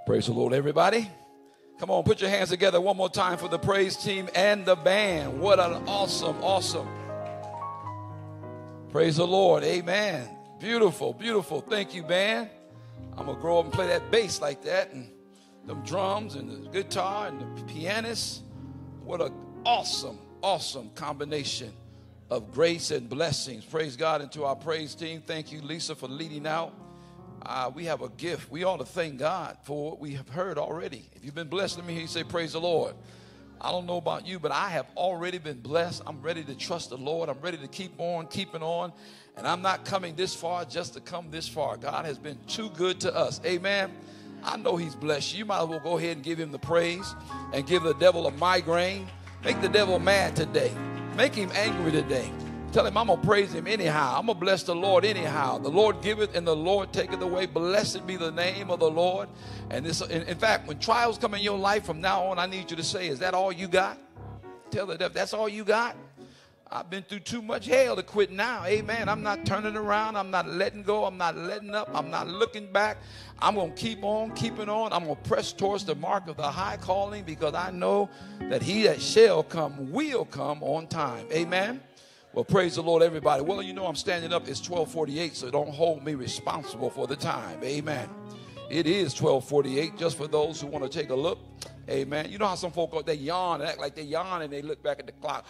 Praise the Lord, everybody. Come on, put your hands together one more time for the praise team and the band. What an awesome. Praise the Lord. Amen. Beautiful, beautiful. Thank you, band. I'm going to grow up and play that bass like that, and them drums and the guitar and the pianist. What an awesome combination of grace and blessings. Praise God. And to our praise team, thank you, Lisa, for leading out. We have a gift. We ought to thank God for what we have heard already. If you've been blessed, let me hear you say, praise the Lord. I don't know about you, but I have already been blessed. I'm ready to trust the Lord. I'm ready to keep on keeping on. And I'm not coming this far just to come this far. God has been too good to us. Amen. I know he's blessed you. You might as well go ahead and give him the praise and give the devil a migraine. Make the devil mad today. Make him angry today. Tell him I'm going to praise him anyhow. I'm going to bless the Lord anyhow. The Lord giveth and the Lord taketh away. Blessed be the name of the Lord. And this, in fact, when trials come in your life from now on, I need you to say, is that all you got? Tell the devil, that's all you got? I've been through too much hell to quit now. Amen. I'm not turning around. I'm not letting go. I'm not letting up. I'm not looking back. I'm going to keep on keeping on. I'm going to press towards the mark of the high calling, because I know that he that shall come will come on time. Amen. Well, praise the Lord, everybody. Well, you know I'm standing up. It's 12:48, so don't hold me responsible for the time. Amen. It is 12:48, just for those who want to take a look. Amen. You know how some folk, they yawn and act like they yawn and they look back at the clock.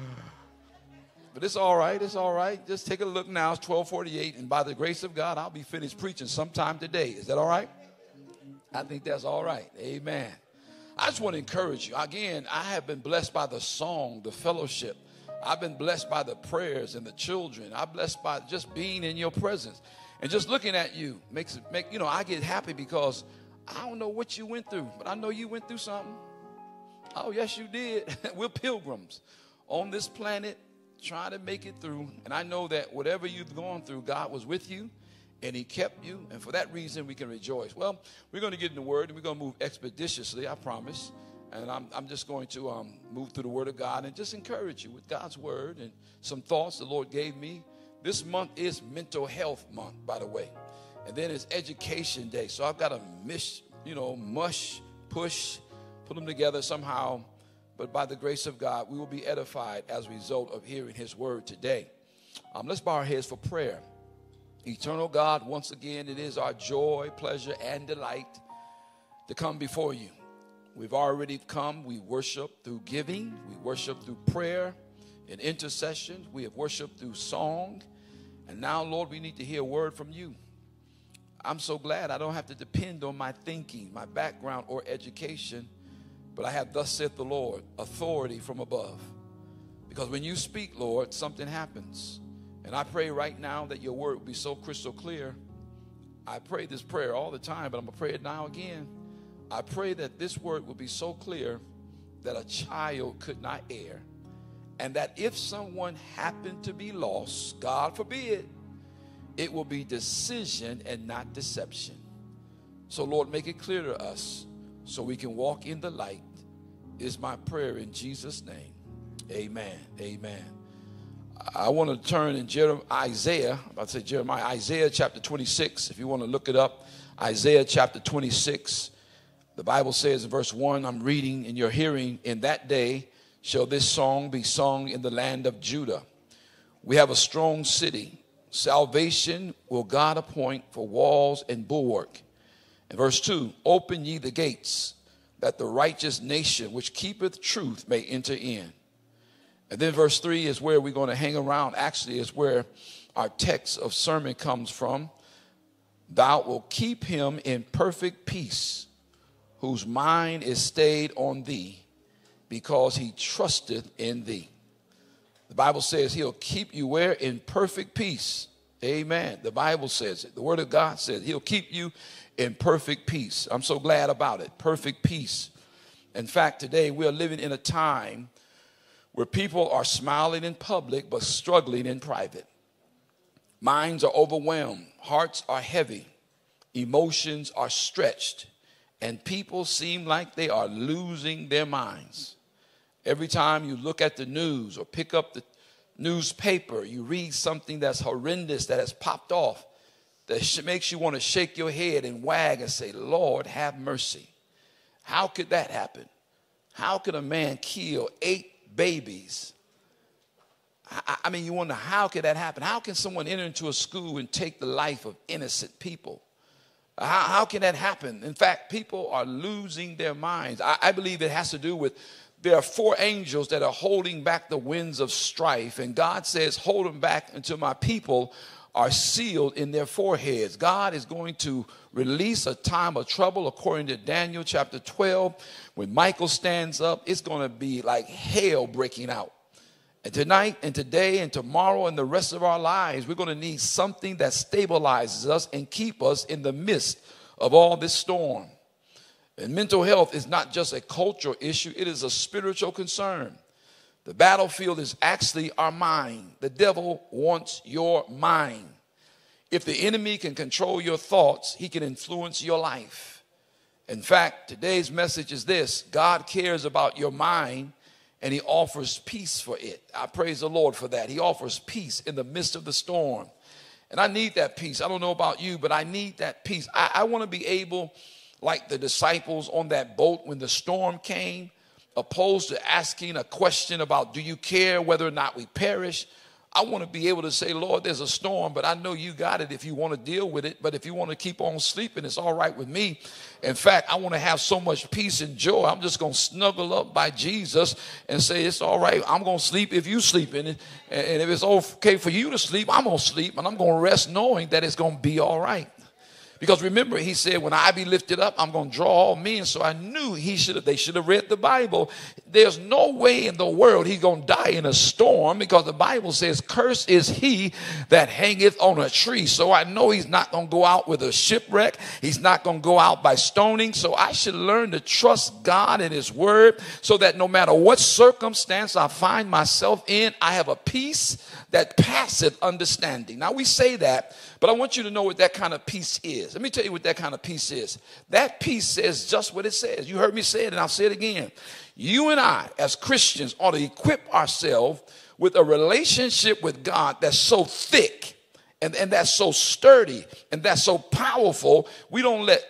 But it's all right. It's all right. Just take a look now. It's 12:48, and by the grace of God, I'll be finished preaching sometime today. Is that all right? I think that's all right. Amen. I just want to encourage you. Again, I have been blessed by the song, the fellowship. I've been blessed by the prayers and the children. I'm blessed by just being in your presence. And just looking at you I get happy, because I don't know what you went through, but I know you went through something. Oh, yes, you did. We're pilgrims on this planet trying to make it through. And I know that whatever you've gone through, God was with you and he kept you. And for that reason, we can rejoice. Well, we're going to get in the word, and we're going to move expeditiously, I promise. And I'm just going to move through the word of God and just encourage you with God's word and some thoughts the Lord gave me. This month is mental health month, by the way. And then it's education day. So I've got to put them together somehow. But by the grace of God, we will be edified as a result of hearing his word today. Let's bow our heads for prayer. Eternal God, once again, it is our joy, pleasure, and delight to come before you. We've already come. We worship through giving. We worship through prayer and intercession. We have worshiped through song. And now, Lord, we need to hear a word from you. I'm so glad I don't have to depend on my thinking, my background, or education. But I have, thus saith the Lord, authority from above. Because when you speak, Lord, something happens. And I pray right now that your word will be so crystal clear. I pray this prayer all the time, but I'm going to pray it now again. I pray that this word will be so clear that a child could not err. And that if someone happened to be lost, God forbid, it will be decision and not deception. So, Lord, make it clear to us so we can walk in the light, is my prayer in Jesus' name. Amen. Amen. I want to turn in Isaiah chapter 26. If you want to look it up, Isaiah chapter 26. The Bible says in verse 1, I'm reading in your hearing, in that day shall this song be sung in the land of Judah. We have a strong city. Salvation will God appoint for walls and bulwark. In verse 2, open ye the gates, that the righteous nation which keepeth truth may enter in. And then verse 3 is where we're going to hang around. Actually, is where our text of sermon comes from. Thou wilt keep him in perfect peace, whose mind is stayed on thee, because he trusteth in thee. The Bible says he'll keep you where? In perfect peace. Amen. The Bible says it. The word of God says he'll keep you in perfect peace. I'm so glad about it. Perfect peace. In fact, today we are living in a time where people are smiling in public but struggling in private. Minds are overwhelmed. Hearts are heavy. Emotions are stretched. And people seem like they are losing their minds. Every time you look at the news or pick up the newspaper, you read something that's horrendous that has popped off. that makes you want to shake your head and wag and say, Lord, have mercy. How could that happen? How could a man kill 8 babies? I mean, you wonder, how could that happen? How can someone enter into a school and take the life of innocent people? How can that happen? In fact, people are losing their minds. I believe it has to do with there are 4 angels that are holding back the winds of strife. And God says, hold them back until my people are sealed in their foreheads. God is going to release a time of trouble according to Daniel chapter 12. When Michael stands up, it's going to be like hell breaking out. And tonight and today and tomorrow and the rest of our lives, we're going to need something that stabilizes us and keep us in the midst of all this storm. And mental health is not just a cultural issue, it is a spiritual concern. The battlefield is actually our mind. The devil wants your mind. If the enemy can control your thoughts, he can influence your life. In fact, today's message is this: God cares about your mind, and he offers peace for it. I praise the Lord for that. He offers peace in the midst of the storm. And I need that peace. I don't know about you, but I need that peace. I want to be able, like the disciples on that boat when the storm came, opposed to asking a question about, do you care whether or not we perish? I want to be able to say, Lord, there's a storm, but I know you got it if you want to deal with it. But if you want to keep on sleeping, it's all right with me. In fact, I want to have so much peace and joy. I'm just going to snuggle up by Jesus and say, it's all right. I'm going to sleep if you sleeping. And if it's okay for you to sleep, I'm going to sleep. And I'm going to rest knowing that it's going to be all right. Because remember, he said, when I be lifted up, I'm going to draw all men. So I knew they should have read the Bible. There's no way in the world he's going to die in a storm, because the Bible says, cursed is he that hangeth on a tree. So I know he's not going to go out with a shipwreck. He's not going to go out by stoning. So I should learn to trust God and his word, so that no matter what circumstance I find myself in, I have a peace that passeth understanding. Now we say that, but I want you to know what that kind of peace is. Let me tell you what that kind of peace is. That peace says just what it says. You heard me say it, and I'll say it again. You and I, as Christians, ought to equip ourselves with a relationship with God that's so thick and that's so sturdy and that's so powerful, we don't let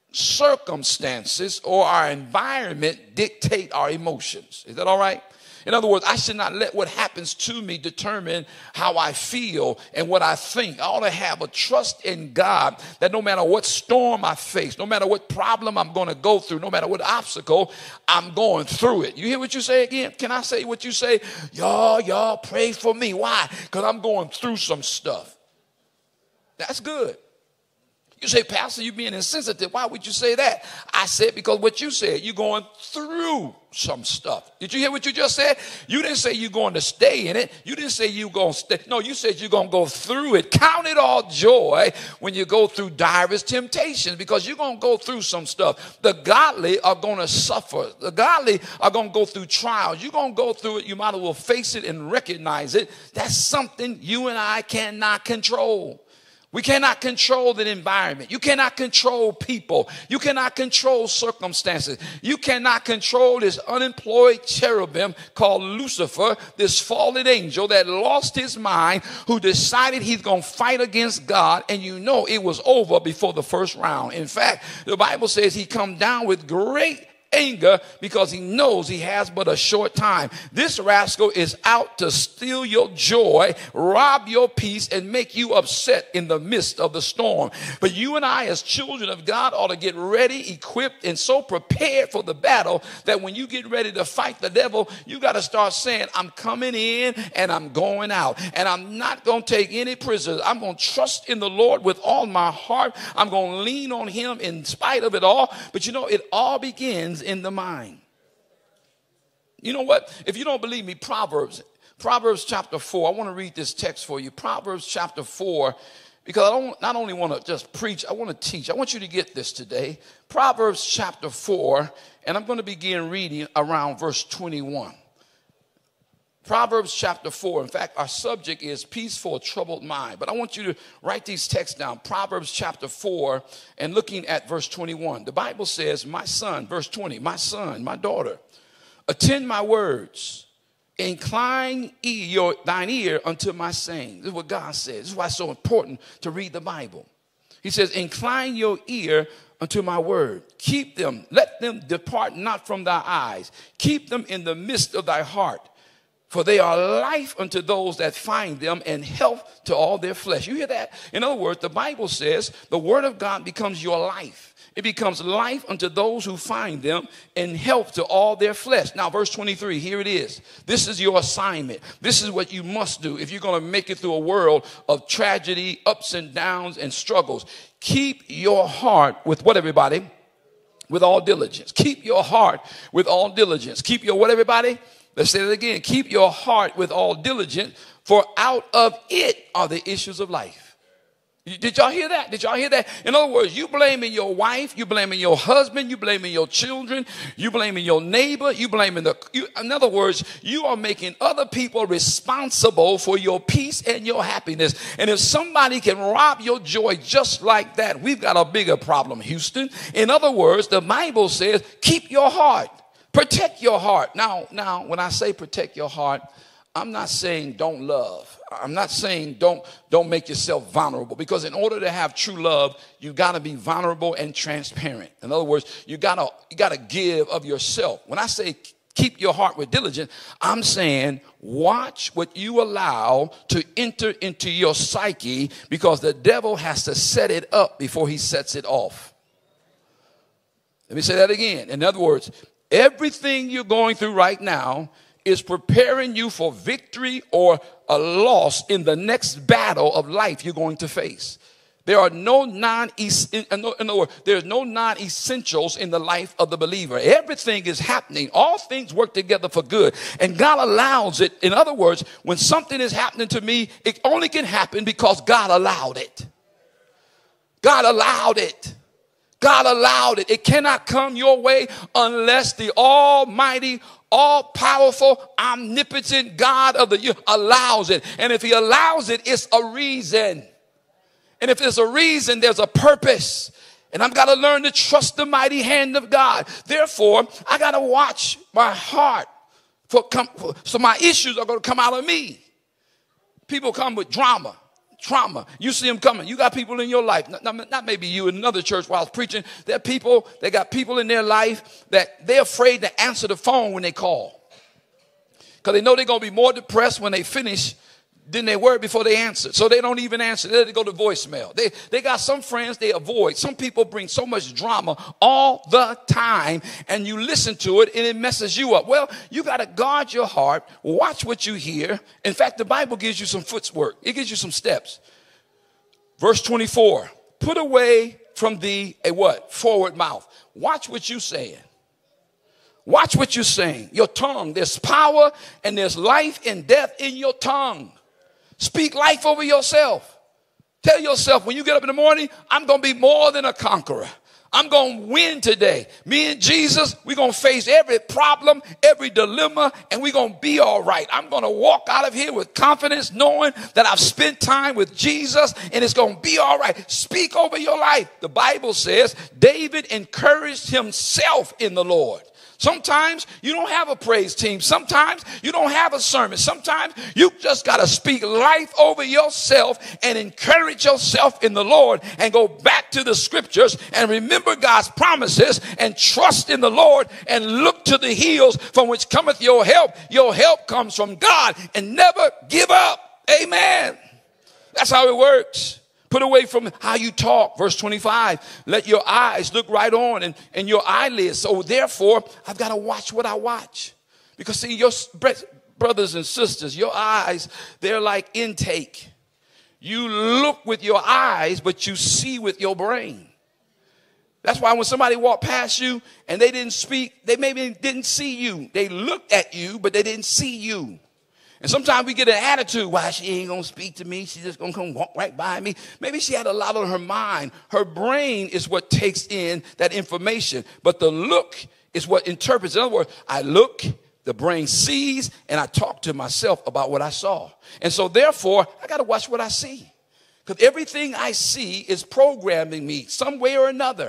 circumstances or our environment dictate our emotions. Is that all right? In other words, I should not let what happens to me determine how I feel and what I think. I ought to have a trust in God that no matter what storm I face, no matter what problem I'm going to go through, no matter what obstacle, I'm going through it. You hear what you say again? Can I say what you say? Y'all pray for me. Why? Because I'm going through some stuff. That's good. You say, Pastor, you're being insensitive. Why would you say that? I said, because what you said, you're going through some stuff. Did you hear what you just said? You didn't say you're going to stay in it. You didn't say you're going to stay. No, you said you're going to go through it. Count it all joy when you go through diverse temptations, because you're going to go through some stuff. The godly are going to suffer. The godly are going to go through trials. You're going to go through it. You might as well face it and recognize it. That's something you and I cannot control. We cannot control the environment. You cannot control people. You cannot control circumstances. You cannot control this unemployed cherubim called Lucifer, this fallen angel that lost his mind, who decided he's going to fight against God, and you know it was over before the first round. In fact, the Bible says he come down with great anger because he knows he has but a short time. This rascal is out to steal your joy, rob your peace, and make you upset in the midst of the storm. But you and I, as children of God, ought to get ready, equipped, and so prepared for the battle that when you get ready to fight the devil, you got to start saying, I'm coming in and I'm going out, and I'm not going to take any prisoners. I'm going to trust in the Lord with all my heart. I'm going to lean on him in spite of it all. But you know, it all begins in the mind. You know what? If you don't believe me, Proverbs chapter 4. I want to read this text for you. Proverbs chapter 4, because I not only want to just preach, I want to teach. I want you to get this today. Proverbs chapter 4, and I'm going to begin reading around verse 21. Proverbs chapter 4. In fact, our subject is peace for a troubled mind. But I want you to write these texts down. Proverbs chapter 4, and looking at verse 21. The Bible says, my son, verse 20, my son, my daughter, attend my words. Incline thine ear unto my saying. This is what God says. This is why it's so important to read the Bible. He says, incline your ear unto my word. Keep them, let them depart not from thy eyes. Keep them in the midst of thy heart. For they are life unto those that find them, and health to all their flesh. You hear that? In other words, the Bible says the word of God becomes your life. It becomes life unto those who find them, and health to all their flesh. Now, verse 23, here it is. This is your assignment. This is what you must do if you're going to make it through a world of tragedy, ups and downs, and struggles. Keep your heart with what, everybody? With all diligence. Keep your heart with all diligence. Keep your what, everybody? Let's say it again. Keep your heart with all diligence, for out of it are the issues of life. Did y'all hear that? Did y'all hear that? In other words, you blaming your wife, you blaming your husband, you blaming your children, you blaming your neighbor, you blaming in other words, you are making other people responsible for your peace and your happiness. And if somebody can rob your joy just like that, we've got a bigger problem, Houston. In other words, the Bible says, keep your heart. Protect your heart. Now, when I say protect your heart, I'm not saying don't love. I'm not saying don't make yourself vulnerable, because in order to have true love, you got to be vulnerable and transparent. In other words, you got to give of yourself. When I say keep your heart with diligence, I'm saying watch what you allow to enter into your psyche, because the devil has to set it up before he sets it off. Let me say that again. In other words, everything you're going through right now is preparing you for victory or a loss in the next battle of life you're going to face. There are no non-essentials in the life of the believer. Everything is happening. All things work together for good, and God allows it. In other words, when something is happening to me, it only can happen because God allowed it. God allowed it. God allowed it. It cannot come your way unless the almighty, all-powerful, omnipotent God of the universe allows it. And if he allows it, it's a reason. And if there's a reason, there's a purpose. And I've got to learn to trust the mighty hand of God. Therefore, I got to watch my heart. So my issues are going to come out of me. People come with trauma. You see them coming. You got people in your life, not maybe you in another church while I was preaching. There are people, they got people in their life that they're afraid to answer the phone when they call, because they know they're going to be more depressed when they finish than they were before they answered. So they don't even answer. They let it go to voicemail. They got some friends they avoid. Some people bring so much drama all the time, and you listen to it and it messes you up. Well, you got to guard your heart. Watch what you hear. In fact, the Bible gives you some footwork. It gives you some steps. Verse 24, put away from thee a what? Forward mouth. Watch what you're saying. Watch what you're saying. Your tongue. There's power and there's life and death in your tongue. Speak life over yourself. Tell yourself when you get up in the morning, I'm going to be more than a conqueror. I'm going to win today. Me and Jesus, we're going to face every problem, every dilemma, and we're going to be all right. I'm going to walk out of here with confidence, knowing that I've spent time with Jesus, and it's going to be all right. Speak over your life. The Bible says David encouraged himself in the Lord. Sometimes you don't have a praise team. Sometimes you don't have a sermon. Sometimes you just got to speak life over yourself and encourage yourself in the Lord, and go back to the scriptures and remember God's promises and trust in the Lord and look to the hills from which cometh your help. Your help comes from God, and never give up. Amen. That's how it works. Put away from how you talk. Verse 25, let your eyes look right on and your eyelids. So therefore, I've got to watch what I watch. Because see, your brothers and sisters, your eyes, they're like intake. You look with your eyes, but you see with your brain. That's why when somebody walked past you and they didn't speak, they maybe didn't see you. They looked at you, but they didn't see you. And sometimes we get an attitude, why she ain't going to speak to me. She's just going to come walk right by me. Maybe she had a lot on her mind. Her brain is what takes in that information. But the look is what interprets. In other words, I look, the brain sees, and I talk to myself about what I saw. And so therefore, I got to watch what I see. Because everything I see is programming me some way or another.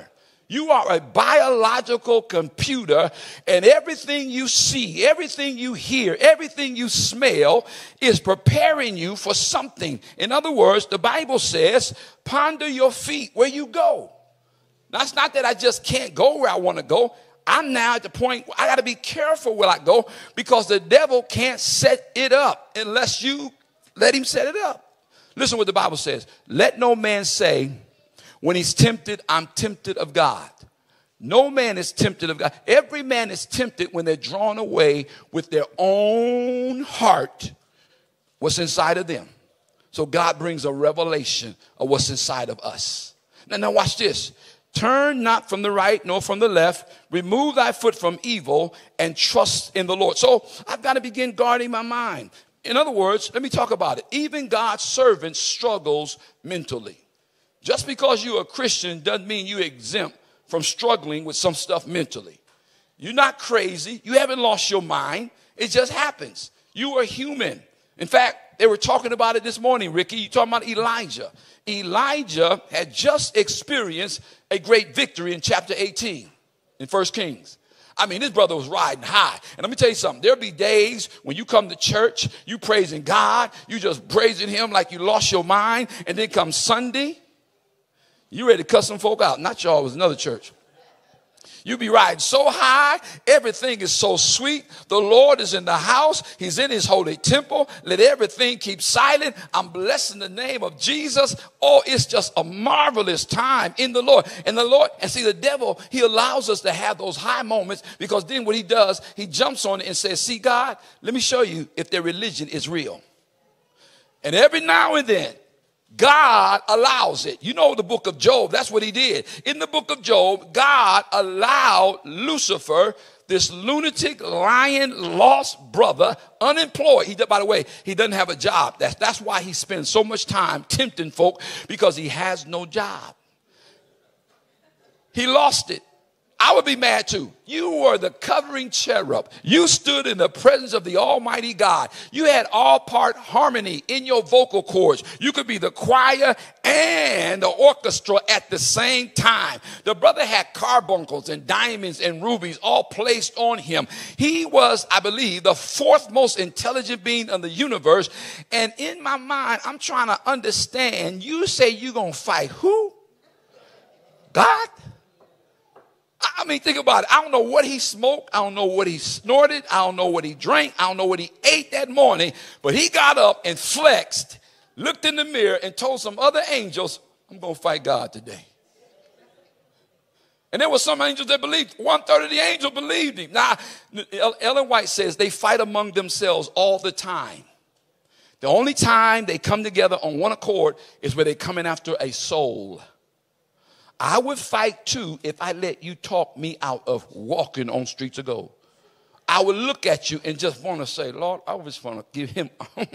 You are a biological computer, and everything you see, everything you hear, everything you smell is preparing you for something. In other words, the Bible says, ponder your feet where you go. Now, it's not that I just can't go where I want to go. I'm now at the point where I got to be careful where I go, because the devil can't set it up unless you let him set it up. Listen what the Bible says. Let no man say, when he's tempted, I'm tempted of God. No man is tempted of God. Every man is tempted when they're drawn away with their own heart, what's inside of them. So God brings a revelation of what's inside of us. Now watch this. Turn not from the right nor from the left. Remove thy foot from evil and trust in the Lord. So I've got to begin guarding my mind. In other words, let me talk about it. Even God's servant struggles mentally. Just because you're a Christian doesn't mean you're exempt from struggling with some stuff mentally. You're not crazy. You haven't lost your mind. It just happens. You are human. In fact, they were talking about it this morning, Ricky. You're talking about Elijah. Elijah had just experienced a great victory in chapter 18 in 1 Kings. I mean, this brother was riding high. And let me tell you something. There'll be days when you come to church, you praising God, you just praising him like you lost your mind. And then come Sunday, you ready to cuss some folk out. Not y'all, it was another church. You be riding so high. Everything is so sweet. The Lord is in the house. He's in his holy temple. Let everything keep silent. I'm blessing the name of Jesus. Oh, it's just a marvelous time in the Lord. And see, the devil, he allows us to have those high moments, because then what he does, he jumps on it and says, see, God, let me show you if their religion is real. And every now and then, God allows it. You know the book of Job, that's what he did. In the book of Job, God allowed Lucifer, this lunatic, lying, lost brother, unemployed. By the way, he doesn't have a job. That's why he spends so much time tempting folk, because he has no job. He lost it. I would be mad too. You were the covering cherub. You stood in the presence of the Almighty God. You had all part harmony in your vocal cords. You could be the choir and the orchestra at the same time. The brother had carbuncles and diamonds and rubies all placed on him. He was, I believe, the fourth most intelligent being in the universe. And in my mind, I'm trying to understand. You say you're going to fight who? God? I mean, think about it. I don't know what he smoked. I don't know what he snorted. I don't know what he drank. I don't know what he ate that morning. But he got up and flexed, looked in the mirror, and told some other angels, I'm going to fight God today. And there were some angels that believed. 1/3 of the angels believed him. Now, Ellen White says they fight among themselves all the time. The only time they come together on one accord is where they're coming after a soul. I would fight too if I let you talk me out of walking on streets of gold. I would look at you and just want to say, Lord, I just want to give him.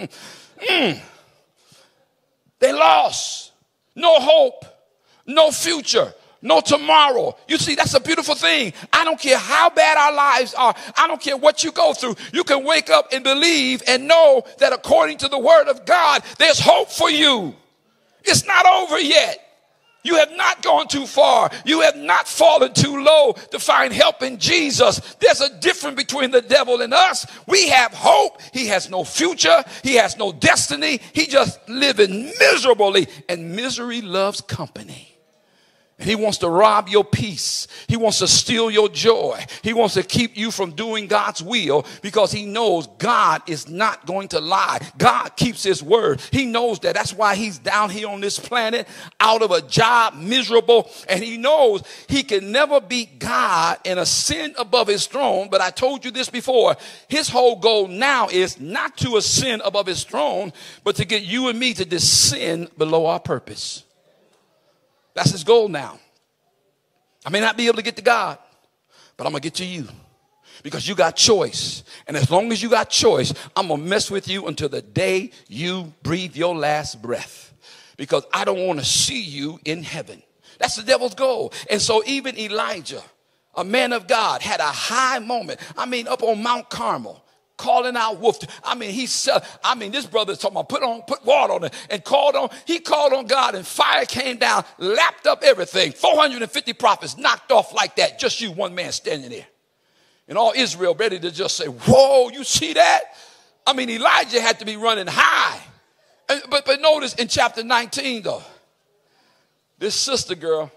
They lost. No hope. No future. No tomorrow. You see, that's a beautiful thing. I don't care how bad our lives are. I don't care what you go through. You can wake up and believe and know that according to the word of God, there's hope for you. It's not over yet. You have not gone too far. You have not fallen too low to find help in Jesus. There's a difference between the devil and us. We have hope. He has no future. He has no destiny. He just living miserably, and misery loves company. And he wants to rob your peace. He wants to steal your joy. He wants to keep you from doing God's will, because he knows God is not going to lie. God keeps his word. He knows that. That's why he's down here on this planet, out of a job, miserable. And he knows he can never beat God and ascend above his throne. But I told you this before. His whole goal now is not to ascend above his throne, but to get you and me to descend below our purpose. That's his goal now. I may not be able to get to God, but I'm going to get to you, because you got choice. And as long as you got choice, I'm going to mess with you until the day you breathe your last breath, because I don't want to see you in heaven. That's the devil's goal. And so even Elijah, a man of God, had a high moment. I mean, up on Mount Carmel, calling out wolf. This brother is talking about put water on it and he called on God and fire came down, lapped up everything. 450 prophets knocked off like that. Just you, one man standing there. And all Israel ready to just say, whoa, you see that? I mean, Elijah had to be running high. But notice in chapter 19, though, this sister girl,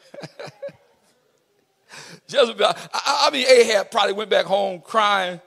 Jezebel, Ahab probably went back home crying.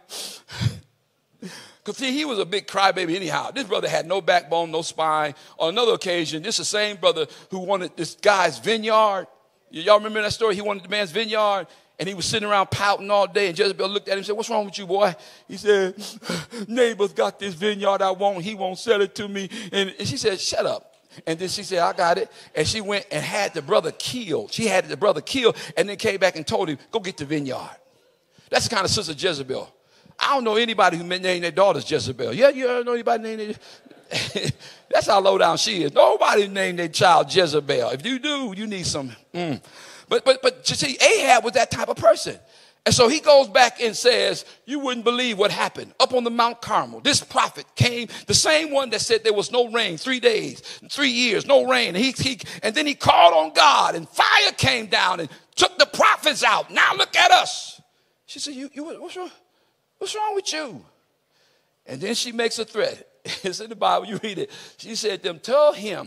Because see, he was a big crybaby anyhow. This brother had no backbone, no spine. On another occasion, this is the same brother who wanted this guy's vineyard. Y'all remember that story? He wanted the man's vineyard. And he was sitting around pouting all day. And Jezebel looked at him and said, what's wrong with you, boy? He said, neighbor's got this vineyard I want. He won't sell it to me. And she said, shut up. And then she said, I got it. And she went and had the brother killed. She had the brother killed and then came back and told him, go get the vineyard. That's the kind of sister Jezebel. I don't know anybody who named their daughters Jezebel. Yeah, you ever know anybody named their That's how low down she is. Nobody named their child Jezebel. If you do, you need some. But you see, Ahab was that type of person. And so he goes back and says, you wouldn't believe what happened up on the Mount Carmel. This prophet came, the same one that said there was no rain, 3 days, 3 years, no rain. And then he called on God and fire came down and took the prophets out. Now look at us. She said, what's wrong? What's wrong with you? And then she makes a threat. It's in the Bible. You read it. She said to them, tell him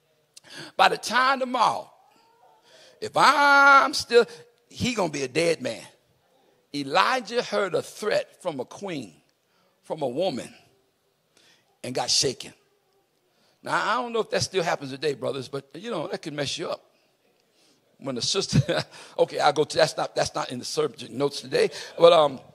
by the time tomorrow, if I'm still, he going to be a dead man. Elijah heard a threat from a queen, from a woman, and got shaken. Now, I don't know if that still happens today, brothers, but, that can mess you up. When the sister, okay, I'll go to, that's not in the subject notes today, but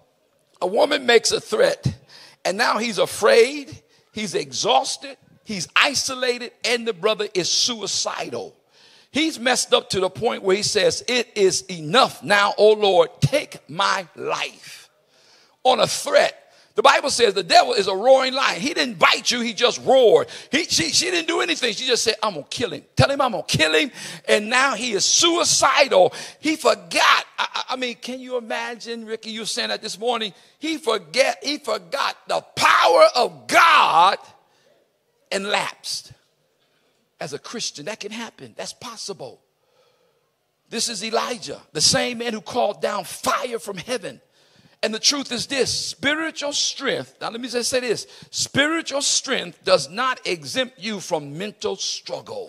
a woman makes a threat, and now he's afraid, he's exhausted, he's isolated, and the brother is suicidal. He's messed up to the point where he says, it is enough now, oh Lord, take my life. On a threat. The Bible says the devil is a roaring lion. He didn't bite you, he just roared. She didn't do anything. She just said, I'm going to kill him. Tell him I'm going to kill him. And now he is suicidal. He forgot. I mean, can you imagine, Ricky, you were saying that this morning? He forgot the power of God and lapsed. As a Christian, that can happen. That's possible. This is Elijah, the same man who called down fire from heaven. And the truth is this, spiritual strength, now let me just say this, spiritual strength does not exempt you from mental struggle.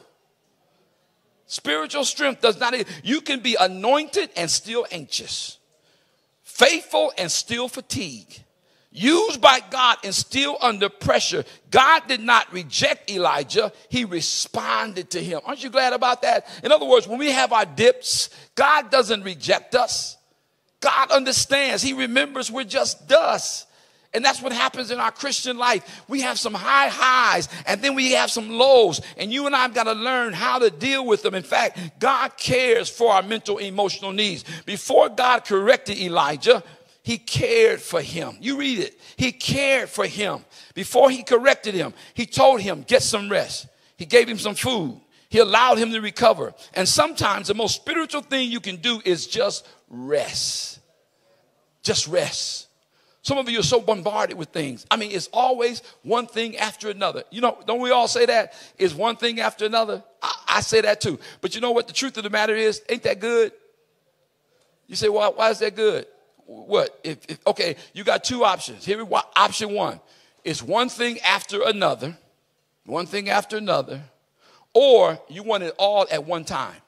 Spiritual strength does not, you can be anointed and still anxious, faithful and still fatigued. Used by God and still under pressure. God did not reject Elijah. He responded to him. Aren't you glad about that? In other words, when we have our dips, God doesn't reject us. God understands. He remembers we're just dust. And that's what happens in our Christian life. We have some high highs and then we have some lows. And you and I have got to learn how to deal with them. In fact, God cares for our mental, emotional needs. Before God corrected Elijah, he cared for him. You read it. He cared for him. Before he corrected him, he told him, get some rest. He gave him some food. He allowed him to recover. And sometimes the most spiritual thing you can do is just rest. Just rest. Some of you are so bombarded with things. I mean, it's always one thing after another. Don't we all say that? It's one thing after another. I say that too. But you know what the truth of the matter is? Ain't that good? You say, well, why is that good? What? Okay, you got two options. Here, option one is one thing after another, or you want it all at one time.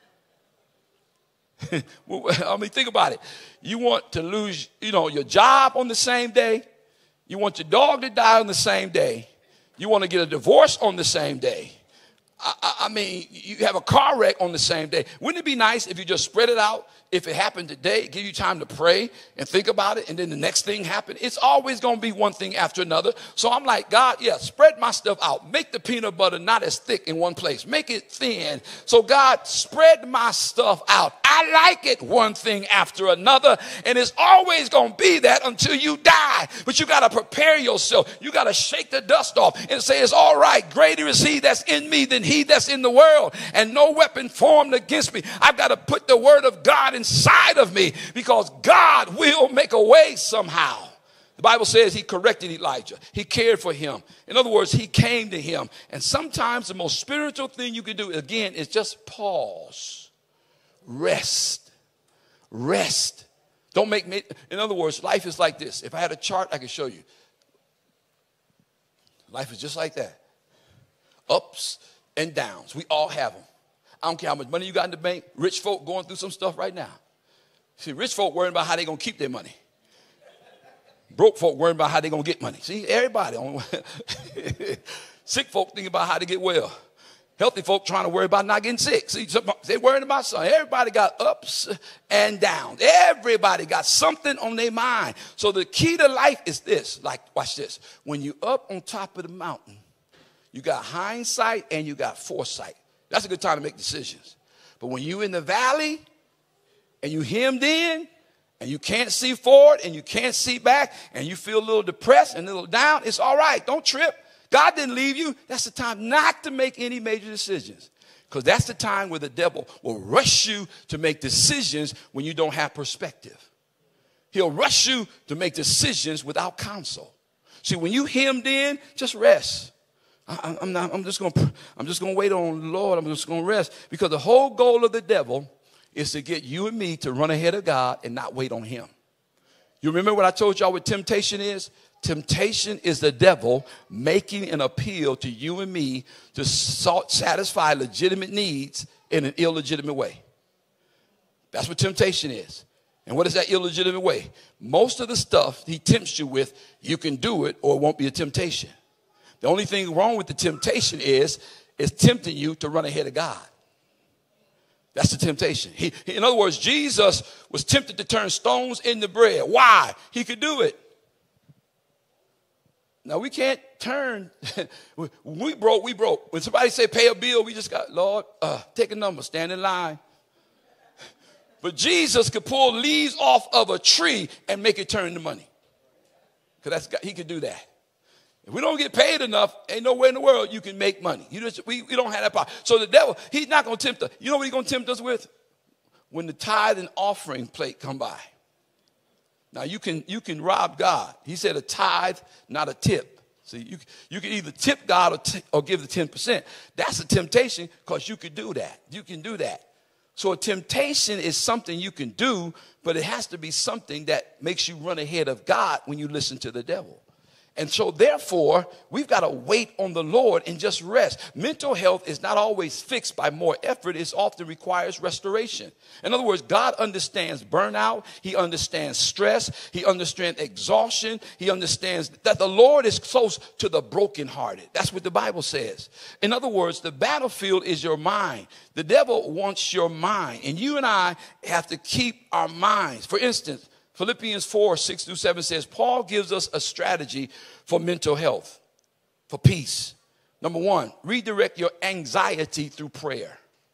I mean, think about it. You want to lose, your job on the same day. You want your dog to die on the same day. You want to get a divorce on the same day. I mean, you have a car wreck on the same day. Wouldn't it be nice if you just spread it out? If it happened today, give you time to pray and think about it, and then the next thing happened. It's always going to be one thing after another. So I'm like, God, spread my stuff out. Make the peanut butter not as thick in one place. Make it thin. So God, spread my stuff out. I like it one thing after another, and it's always going to be that until you die. But you got to prepare yourself. You got to shake the dust off and say, it's all right. Greater is he that's in me than he that's in the world, and no weapon formed against me. I've got to put the word of God inside of me, because God will make a way somehow. The Bible says he corrected Elijah. He cared for him. In other words, he came to him. And sometimes the most spiritual thing you can do, again, is just pause. Rest. Rest. Don't make me, in other words, life is like this. If I had a chart, I could show you. Life is just like that. Ups and downs. We all have them. I don't care how much money you got in the bank. Rich folk going through some stuff right now. See, rich folk worrying about how they're going to keep their money. Broke folk worrying about how they're going to get money. See, everybody. Sick folk thinking about how to get well. Healthy folk trying to worry about not getting sick. See, they're worrying about something. Everybody got ups and downs. Everybody got something on their mind. So the key to life is this. Like, watch this. When you up on top of the mountain, you got hindsight and you got foresight. That's a good time to make decisions. But when you in the valley and you hemmed in and you can't see forward and you can't see back and you feel a little depressed and a little down, it's all right. Don't trip. God didn't leave you. That's the time not to make any major decisions, because that's the time where the devil will rush you to make decisions when you don't have perspective. He'll rush you to make decisions without counsel. See, when you hemmed in, just rest. I'm just gonna wait on the Lord. I'm just gonna rest, because the whole goal of the devil is to get you and me to run ahead of God and not wait on him. You remember what I told y'all what temptation is? Temptation is the devil making an appeal to you and me to satisfy legitimate needs in an illegitimate way. That's what temptation is. And what is that illegitimate way? Most of the stuff he tempts you with, you can do it or it won't be a temptation. The only thing wrong with the temptation is tempting you to run ahead of God. That's the temptation. In other words, Jesus was tempted to turn stones into bread. Why? He could do it. Now, we can't turn. When we broke. When somebody say pay a bill, we just got, Lord, take a number, stand in line. But Jesus could pull leaves off of a tree and make it turn into money. Because he could do that. If we don't get paid enough, ain't nowhere in the world you can make money. We don't have that power. So the devil, he's not going to tempt us. You know what he's going to tempt us with? When the tithe and offering plate come by. Now, you can rob God. He said a tithe, not a tip. See, you can either tip God or give the 10%. That's a temptation, because you could do that. You can do that. So a temptation is something you can do, but it has to be something that makes you run ahead of God when you listen to the devil. And so, therefore, we've got to wait on the Lord and just rest. Mental health is not always fixed by more effort. It often requires restoration. In other words, God understands burnout. He understands stress. He understands exhaustion. He understands that the Lord is close to the brokenhearted. That's what the Bible says. In other words, the battlefield is your mind. The devil wants your mind. And you and I have to keep our minds. For instance, Philippians 4:6-7 says, Paul gives us a strategy for mental health, for peace. Number one, redirect your anxiety through prayer.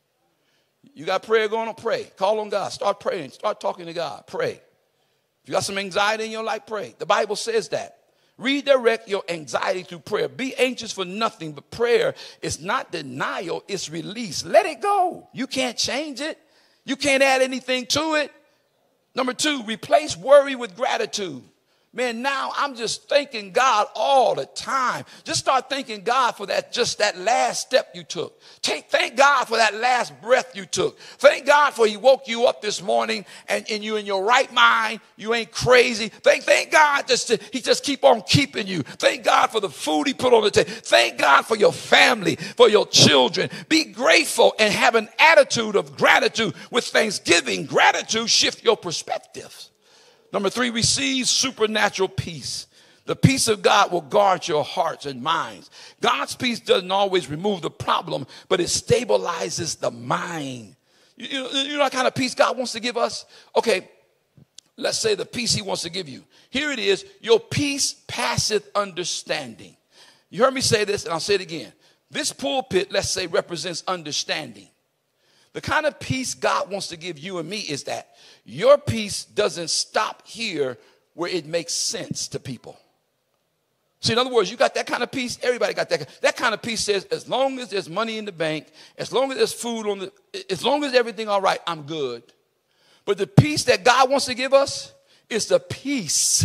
You got prayer going on? Pray. Call on God. Start praying. Start talking to God. Pray. If you got some anxiety in your life, pray. The Bible says that. Redirect your anxiety through prayer. Be anxious for nothing, but prayer is not denial, it's release. Let it go. You can't change it. You can't add anything to it. Number two, replace worry with gratitude. Man, now I'm just thanking God all the time. Just start thanking God for just that last step you took. Thank God for that last breath you took. Thank God for he woke you up this morning and you in your right mind. You ain't crazy. Thank God he just keep on keeping you. Thank God for the food he put on the table. Thank God for your family, for your children. Be grateful and have an attitude of gratitude with thanksgiving. Gratitude shift your perspectives. Number three, receive supernatural peace. The peace of God will guard your hearts and minds. God's peace doesn't always remove the problem, but it stabilizes the mind. You know what kind of peace God wants to give us? Okay, let's say the peace he wants to give you. Here it is. Your peace passeth understanding. You heard me say this, and I'll say it again. This pulpit, let's say, represents understanding. The kind of peace God wants to give you and me is that your peace doesn't stop here where it makes sense to people. See, in other words, you got that kind of peace. Everybody got that. That kind of peace says, as long as there's money in the bank, as long as there's food as long as everything all right, I'm good. But the peace that God wants to give us is the peace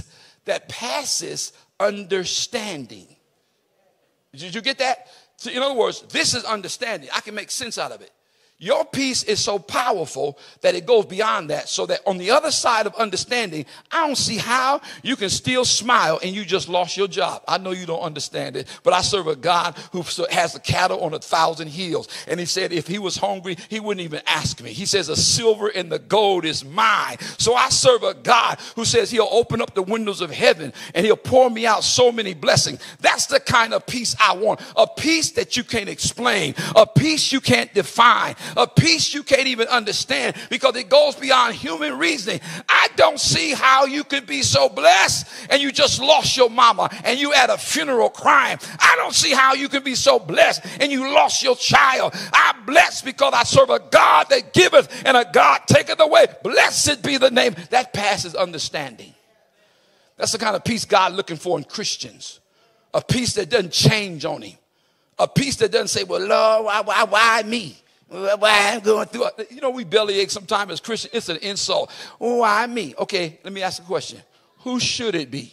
that passes understanding. Did you get that? So in other words, this is understanding. I can make sense out of it. Your peace is so powerful that it goes beyond that, so that on the other side of understanding, I don't see how you can still smile and you just lost your job. I know you don't understand it, but I serve a God who has the cattle on 1,000 hills. And he said if he was hungry, he wouldn't even ask me. He says the silver and the gold is mine. So I serve a God who says he'll open up the windows of heaven and he'll pour me out so many blessings. That's the kind of peace I want. A peace that you can't explain. A peace you can't define. A peace you can't even understand because it goes beyond human reasoning. I don't see how you could be so blessed and you just lost your mama and you at a funeral crying. I don't see how you can be so blessed and you lost your child. I'm blessed because I serve a God that giveth and a God taketh away. Blessed be the name that passes understanding. That's the kind of peace God looking for in Christians. A peace that doesn't change on him. A peace that doesn't say, well, Lord, why me? Why I'm going through it. You know, we bellyache sometimes as Christians. It's an insult. Why me? Okay, let me ask a question. Who should it be?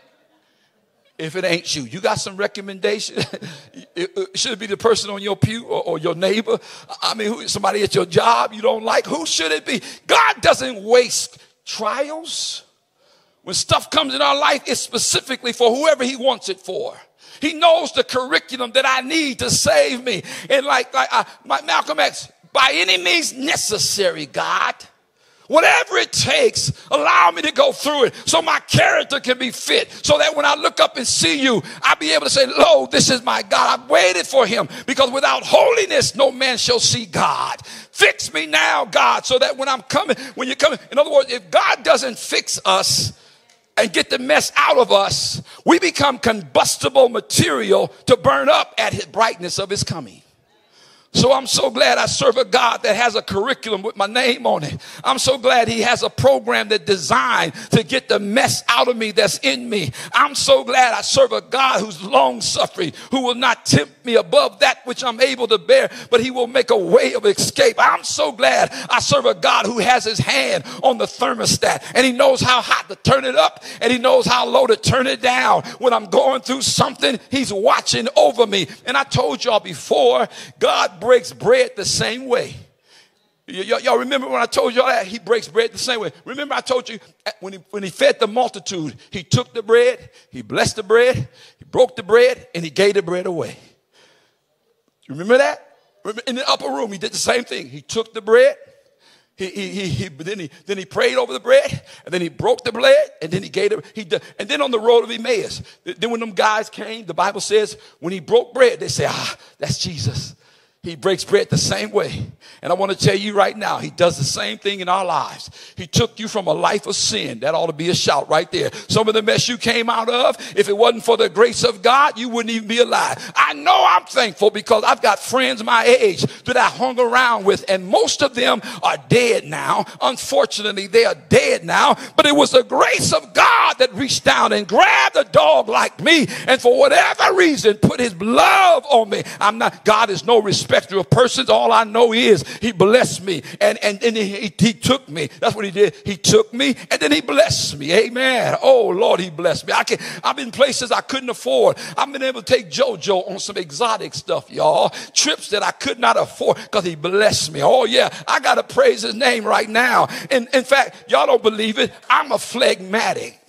If it ain't you. You got some recommendation? Should it be the person on your pew or your neighbor? I mean, somebody at your job you don't like? Who should it be? God doesn't waste trials. When stuff comes in our life, it's specifically for whoever he wants it for. He knows the curriculum that I need to save me. And like Malcolm X, by any means necessary, God, whatever it takes, allow me to go through it so my character can be fit. So that when I look up and see you, I'll be able to say, lo, this is my God. I've waited for him because without holiness, no man shall see God. Fix me now, God, so that when you're coming, in other words, if God doesn't fix us, and get the mess out of us, we become combustible material to burn up at the brightness of his coming. So I'm so glad I serve a God that has a curriculum with my name on it. I'm so glad he has a program that's designed to get the mess out of me that's in me. I'm so glad I serve a God who's long suffering, who will not tempt me above that which I'm able to bear, but he will make a way of escape. I'm so glad I serve a God who has his hand on the thermostat and he knows how hot to turn it up and he knows how low to turn it down. When I'm going through something, he's watching over me. And I told y'all before, God breaks bread the same way. Y'all remember when I told y'all that? He breaks bread the same way. Remember I told you when he fed the multitude, he took the bread, he blessed the bread, he broke the bread, and he gave the bread away. You remember that? In the upper room, he did the same thing. He took the bread, then he prayed over the bread, and then he broke the bread, and then he gave it. And then on the road of Emmaus, then when them guys came, the Bible says when he broke bread, they say, that's Jesus. He breaks bread the same way. And I want to tell you right now, he does the same thing in our lives. He took you from a life of sin. That ought to be a shout right there. Some of the mess you came out of, if it wasn't for the grace of God, you wouldn't even be alive. I know I'm thankful because I've got friends my age that I hung around with, and most of them are dead now. Unfortunately, they are dead now. But it was the grace of God that reached down and grabbed a dog like me, and for whatever reason, put his love on me. God is no respecter of persons. All I know is he blessed me and he took me. That's what he did. He took me and then he blessed me. Amen. Oh Lord, he blessed me. I've been places I couldn't afford. I've been able to take JoJo on some exotic stuff, y'all. Trips that I could not afford because he blessed me. Oh yeah, I got to praise his name right now. And in fact, y'all don't believe it, I'm a phlegmatic.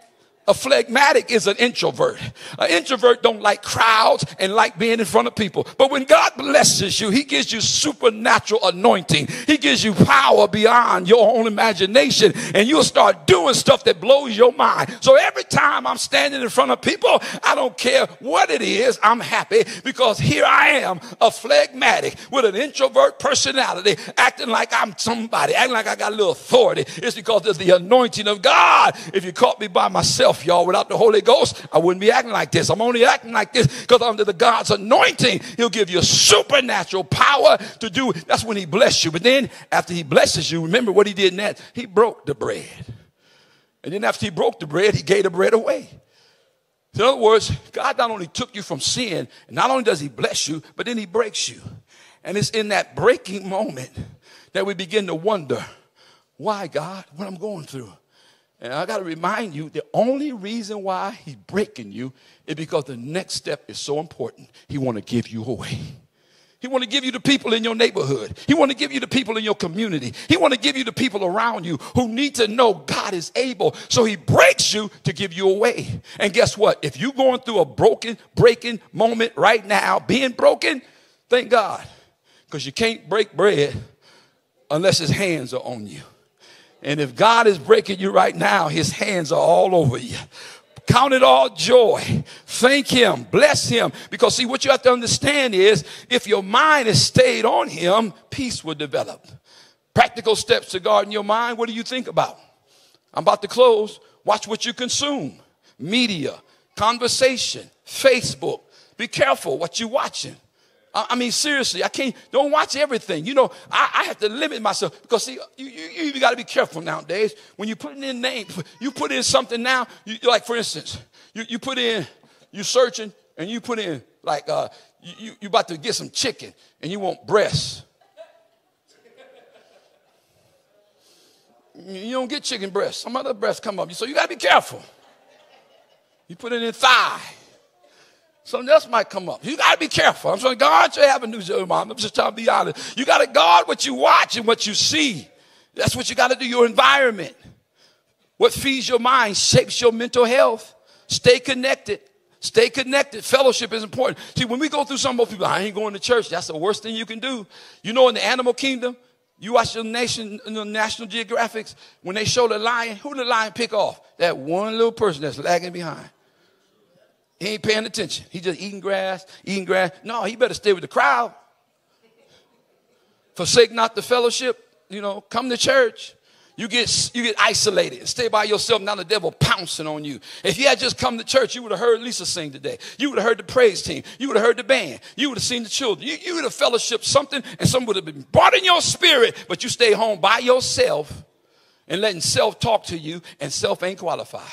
A phlegmatic is an introvert. An introvert don't like crowds and like being in front of people. But when God blesses you, he gives you supernatural anointing. He gives you power beyond your own imagination. And you'll start doing stuff that blows your mind. So every time I'm standing in front of people, I don't care what it is, I'm happy because here I am, a phlegmatic with an introvert personality, acting like I'm somebody, acting like I got a little authority. It's because of the anointing of God. If you caught me by myself, y'all, without the Holy Ghost, I wouldn't be acting like this. I'm only acting like this because under the God's anointing, he'll give you supernatural power to do. That's when he bless you. But then after he blesses you, remember what he did next? He broke the bread. And then after he broke the bread, he gave the bread away. In other words, God not only took you from sin, and not only does he bless you, but then he breaks you. And it's in that breaking moment that we begin to wonder, why, God, what I'm going through? And I got to remind you, the only reason why he's breaking you is because the next step is so important. He want to give you away. He want to give you the people in your neighborhood. He want to give you the people in your community. He want to give you the people around you who need to know God is able. So he breaks you to give you away. And guess what? If you're going through a breaking moment right now, being broken, thank God. Because you can't break bread unless his hands are on you. And if God is breaking you right now, his hands are all over you. Count it all joy. Thank him. Bless him. Because see, what you have to understand is if your mind is stayed on him, peace will develop. Practical steps to guarding your mind. What do you think about? I'm about to close. Watch what you consume. Media, conversation, Facebook. Be careful what you're watching. I mean, seriously, don't watch everything. You know, I have to limit myself because, see, you got to be careful nowadays. When you put in names, you put in something now, like, for instance, you put in, you're searching, and you put in, like, you about to get some chicken, and you want breasts. You don't get chicken breasts. Some other breasts come up. So you got to be careful. You put it in thigh. Something else might come up. You got to be careful. I'm saying, God, you have a new Mom. I'm just trying to be honest. You got to guard what you watch and what you see. That's what you got to do, your environment. What feeds your mind shapes your mental health. Stay connected. Stay connected. Fellowship is important. See, when we go through some of people, I ain't going to church. That's the worst thing you can do. You know, in the animal kingdom, you watch the National Geographics, when they show the lion, who did the lion pick off? That one little person that's lagging behind. He ain't paying attention. He just eating grass. No, he better stay with the crowd. Forsake not the fellowship. You know, come to church. You get isolated and stay by yourself. Now the devil pouncing on you. If you had just come to church, you would have heard Lisa sing today. You would have heard the praise team. You would have heard the band. You would have seen the children. You would have fellowshiped something, and something would have been brought in your spirit. But you stay home by yourself and letting self talk to you, and self ain't qualified.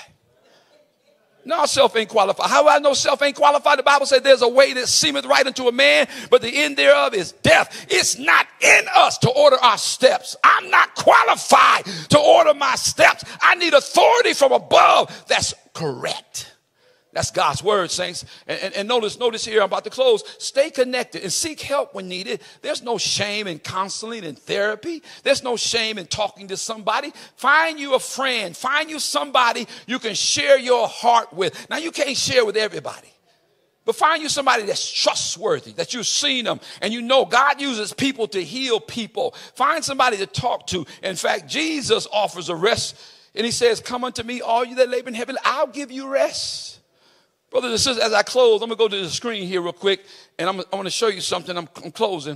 No, self ain't qualified. How do I know self ain't qualified? The Bible says there's a way that seemeth right unto a man, but the end thereof is death. It's not in us to order our steps. I'm not qualified to order my steps. I need authority from above that's correct. That's God's word, saints. And notice here, I'm about to close. Stay connected and seek help when needed. There's no shame in counseling and therapy. There's no shame in talking to somebody. Find you a friend. Find you somebody you can share your heart with. Now, you can't share with everybody. But find you somebody that's trustworthy, that you've seen them, and you know God uses people to heal people. Find somebody to talk to. In fact, Jesus offers a rest, and he says, come unto me, all you that labor in heaven, I'll give you rest. Brothers and sisters, as I close, I'm going to go to the screen here real quick, and I want to show you something. I'm closing,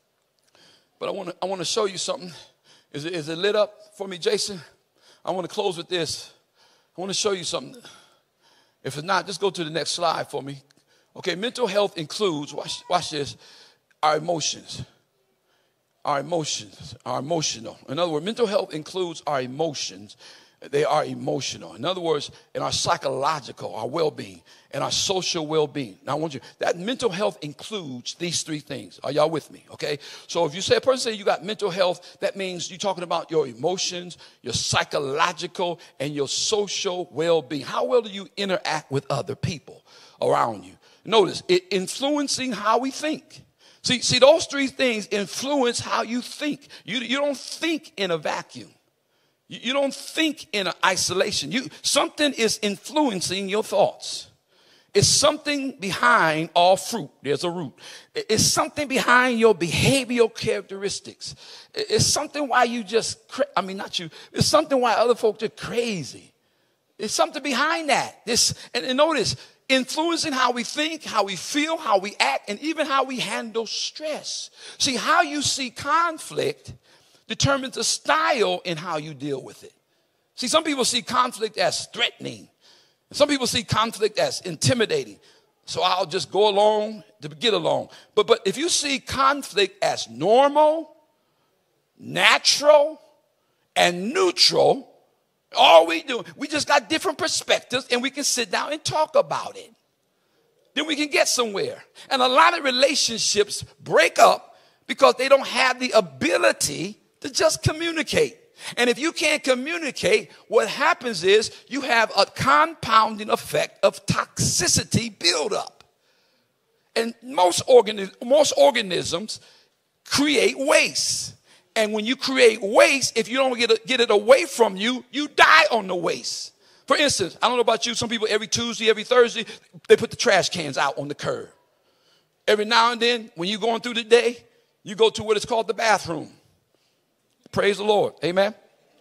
but I want to show you something. Is it lit up for me, Jason? I want to close with this. I want to show you something. If it's not, just go to the next slide for me. Okay, mental health includes, watch this, our emotions. Our emotions are emotional. In other words, mental health includes our emotions. They are emotional. In other words, in our psychological, our well-being, and our social well-being. Now, I want you, that mental health includes these three things. Are y'all with me? Okay. So if you say a person say you got mental health, that means you're talking about your emotions, your psychological, and your social well-being. How well do you interact with other people around you? Notice, it influencing how we think. See, those three things influence how you think. You don't think in a vacuum. You don't think in isolation. Something is influencing your thoughts. It's something behind all fruit. There's a root. It's something behind your behavioral characteristics. It's something why you just, not you. It's something why other folks are crazy. It's something behind that. And notice, influencing how we think, how we feel, how we act, and even how we handle stress. See, how you see conflict determines the style in how you deal with it. See, some people see conflict as threatening. Some people see conflict as intimidating. So I'll just go along to get along. But if you see conflict as normal, natural, and neutral, all we do, we just got different perspectives and we can sit down and talk about it. Then we can get somewhere. And a lot of relationships break up because they don't have the ability to just communicate. And if you can't communicate, what happens is you have a compounding effect of toxicity buildup. And most organisms create waste. And when you create waste, if you don't get it away from you, you die on the waste. For instance, I don't know about you, some people every Tuesday, every Thursday, they put the trash cans out on the curb. Every now and then, when you're going through the day, you go to what is called the bathroom. Praise the Lord. Amen.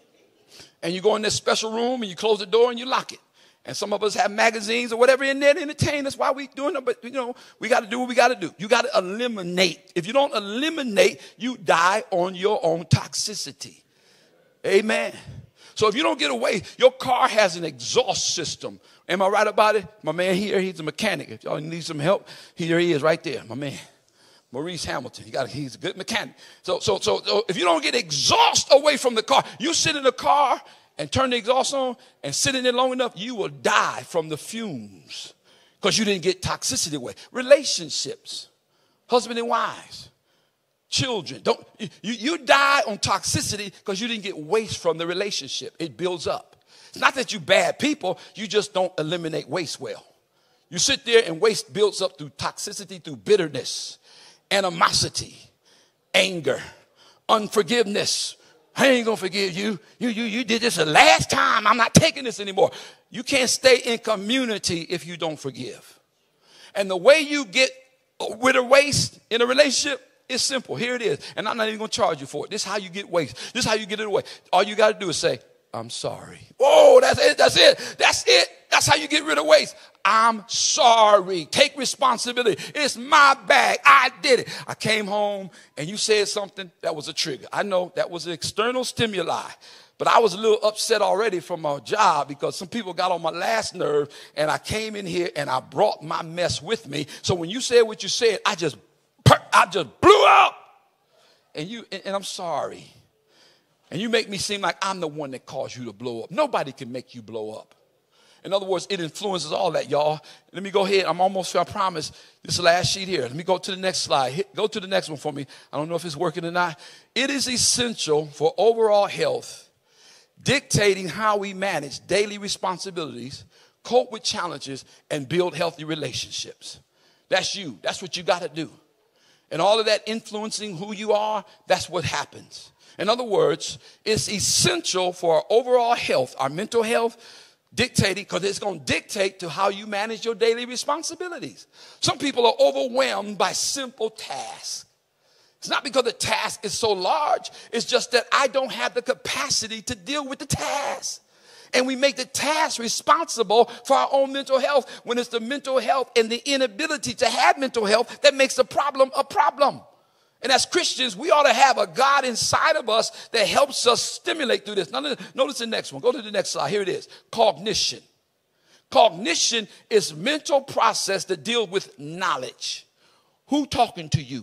And you go in this special room and you close the door and you lock it. And some of us have magazines or whatever in there to entertain. That's why we're doing it. But, we got to do what we got to do. You got to eliminate. If you don't eliminate, you die on your own toxicity. Amen. So if you don't get away, your car has an exhaust system. Am I right about it? My man here, he's a mechanic. If y'all need some help, here he is right there, my man. Maurice Hamilton. He's a good mechanic. So if you don't get exhaust away from the car, you sit in the car and turn the exhaust on and sit in it long enough, you will die from the fumes because you didn't get toxicity away. Relationships, husband and wives, children. You die on toxicity because you didn't get waste from the relationship. It builds up. It's not that you bad people, you just don't eliminate waste well. You sit there and waste builds up through toxicity, through bitterness, animosity, anger, unforgiveness. I ain't gonna forgive you. You did this the last time. I'm not taking this anymore. You can't stay in community if you don't forgive. And the way you get rid of waste in a relationship is simple. Here it is. And I'm not even gonna charge you for it. This is how you get waste. This is how you get it away. All you gotta do is say, I'm sorry. Oh, that's it. That's it. That's it. That's how you get rid of waste. I'm sorry. Take responsibility. It's my bag. I did it. I came home and you said something that was a trigger. I know that was an external stimuli, but I was a little upset already from my job because some people got on my last nerve and I came in here and I brought my mess with me. So when you said what you said, I just blew up and I'm sorry. And you make me seem like I'm the one that caused you to blow up. Nobody can make you blow up. In other words, it influences all that, y'all. Let me go ahead. I'm almost, I promise, this is the last sheet here. Let me go to the next slide. Go to the next one for me. I don't know if it's working or not. It is essential for overall health, dictating how we manage daily responsibilities, cope with challenges, and build healthy relationships. That's you. That's what you got to do. And all of that influencing who you are, that's what happens. In other words, it's essential for our overall health, our mental health, dictating, because it's going to dictate to how you manage your daily responsibilities. Some people are overwhelmed by simple tasks. It's not because the task is so large. It's just that I don't have the capacity to deal with the task. And we make the task responsible for our own mental health when it's the mental health and the inability to have mental health that makes the problem a problem. And as Christians, we ought to have a God inside of us that helps us stimulate through this. Now, notice the next one. Go to the next slide. Here it is. Cognition. Cognition is mental process that deals with knowledge. Who talking to you?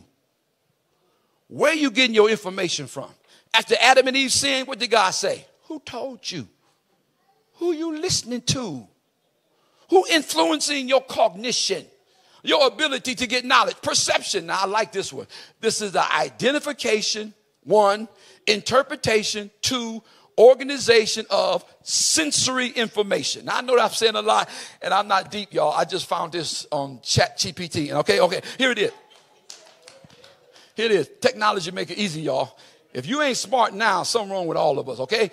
Where you getting your information from? After Adam and Eve sinned, what did God say? Who told you? Who you listening to? Who influencing your cognition? Your ability to get knowledge, perception. Now, I like this one. This is the identification, 1, interpretation, 2, organization of sensory information. Now, I know that I'm saying a lot, and I'm not deep, y'all. I just found this on ChatGPT. Okay, here it is. Here it is. Technology make it easy, y'all. If you ain't smart now, something wrong with all of us, okay?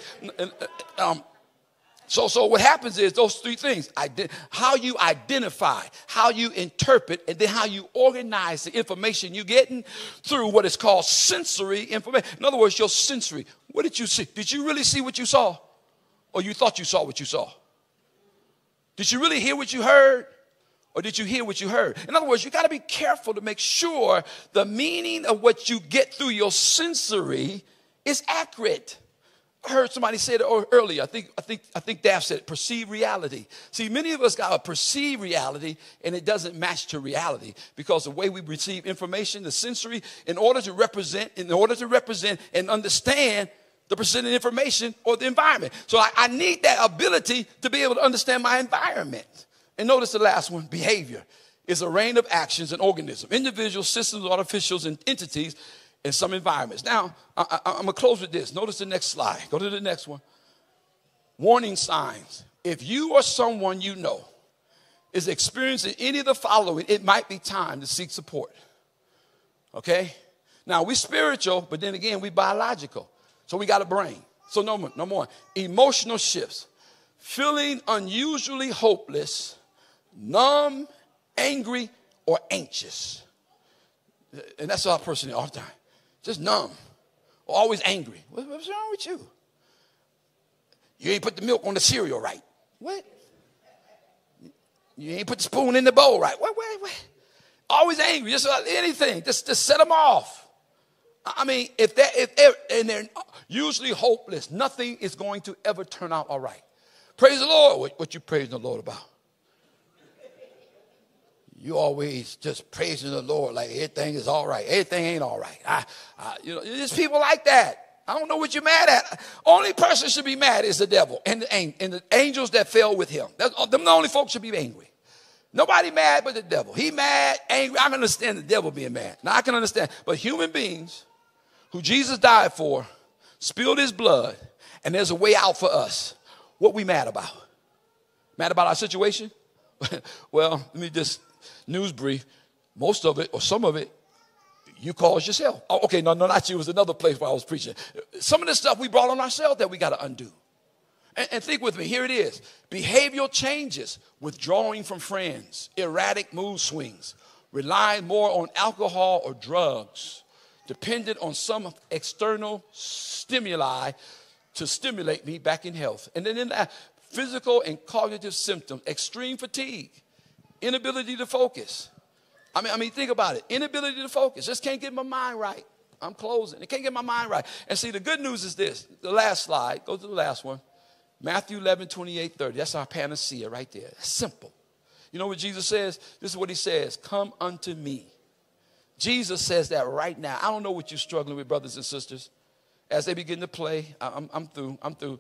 So what happens is those 3 things, how you identify, how you interpret, and then how you organize the information you're getting through what is called sensory information. In other words, your sensory. What did you see? Did you really see what you saw? Or you thought you saw what you saw? Did you really hear what you heard? Or did you hear what you heard? In other words, you got to be careful to make sure the meaning of what you get through your sensory is accurate. I heard somebody say it earlier. I think Daff said it, perceived reality. See, many of us got a perceived reality, and it doesn't match to reality because the way we receive information, the sensory, in order to represent and understand the presented information or the environment. So I need that ability to be able to understand my environment. And notice the last one, behavior is a range of actions and organisms, individuals, systems, artificials, and entities in some environments. Now, I'm going to close with this. Notice the next slide. Go to the next one. Warning signs. If you or someone you know is experiencing any of the following, it might be time to seek support. Okay? Now, we spiritual, but then again, we biological. So we got a brain. So no more. Emotional shifts. Feeling unusually hopeless, numb, angry, or anxious. And that's our person all the time. Just numb. Or always angry. What's wrong with you? You ain't put the milk on the cereal right. What? You ain't put the spoon in the bowl right. What? Always angry. Just about anything. Just set them off. I mean, if they're usually hopeless, nothing is going to ever turn out all right. Praise the Lord. What you praising the Lord about? You always just praising the Lord like everything is all right. Everything ain't all right. There's people like that. I don't know what you're mad at. Only person should be mad is the devil and the angels that fell with him. Them the only folks should be angry. Nobody mad but the devil. He mad, angry. I can understand the devil being mad. Now I can understand. But human beings who Jesus died for, spilled his blood, and there's a way out for us. What we mad about? Mad about our situation? Well, let me just news brief. Most of it or some of it, you caused yourself. Oh, okay, no, not you. It was another place where I was preaching. Some of the stuff we brought on ourselves that we got to undo. And think with me. Here it is. Behavioral changes, withdrawing from friends, erratic mood swings, relying more on alcohol or drugs, dependent on some external stimuli to stimulate me back in health. And then in that, physical and cognitive symptoms, extreme fatigue, inability to focus. I mean, think about it. Inability to focus. Just can't get my mind right. I'm closing. I can't get my mind right. And see, the good news is this. The last slide. Go to the last one. Matthew 11, 28, 30. That's our panacea right there. That's simple. You know what Jesus says? This is what he says. Come unto me. Jesus says that right now. I don't know what you're struggling with, brothers and sisters. As they begin to play, I'm through.